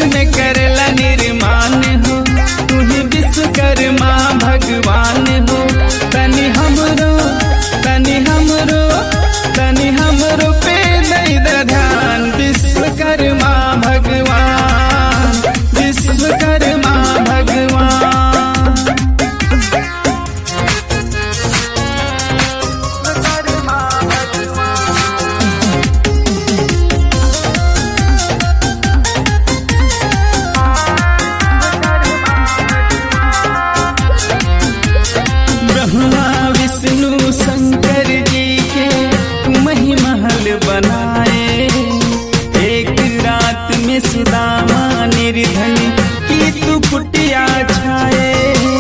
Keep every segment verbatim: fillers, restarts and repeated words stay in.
में करला निर्माण हो, तू ही विश्वकर्मा भगवान हो। तनि हमरो तनि हमरो तनि हमरो पे दई ध्यान, विश्वकर्मा भगवान विश्वकर्मा भगवान। ब्रह्मा विष्णु शंकर जी के तुम ही महल बनाए, एक रात में सुदामा निर्धन की तू कुटिया छाए।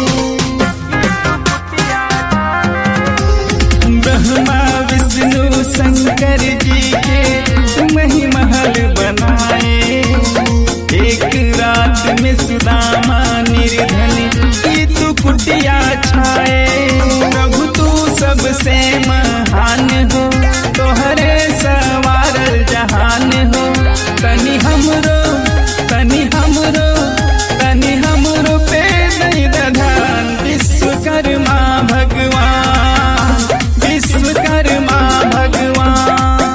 ब्रह्मा विष्णु शंकर जी के तुम ही महल बनाए, एक रात में सुदामा निर्धन की तू कुटिया छाए। प्रभु तू सबसे महान हो, तोहरे सवारल जहान हो। तनि हमरो तनि हमरो तनि हमरो पे दई ध्यान, विश्वकर्मा भगवान विश्वकर्मा भगवान।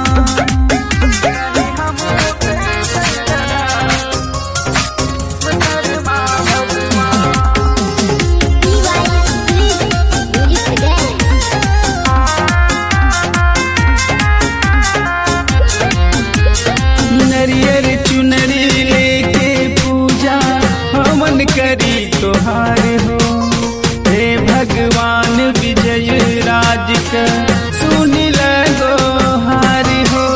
नरियर चुनरी लेके पूजा हवन करी तोहार हो, हे भगवान विजय राज का सुनी लगो हार हो।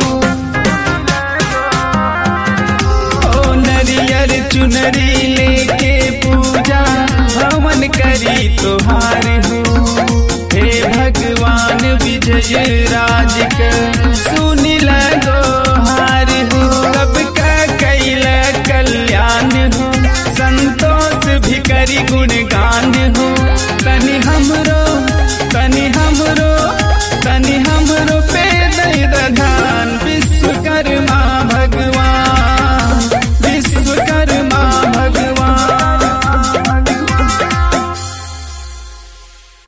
ओ नरियर चुनरी लेके पूजा हवन करी तोहार हो, हे भगवान विजय राज का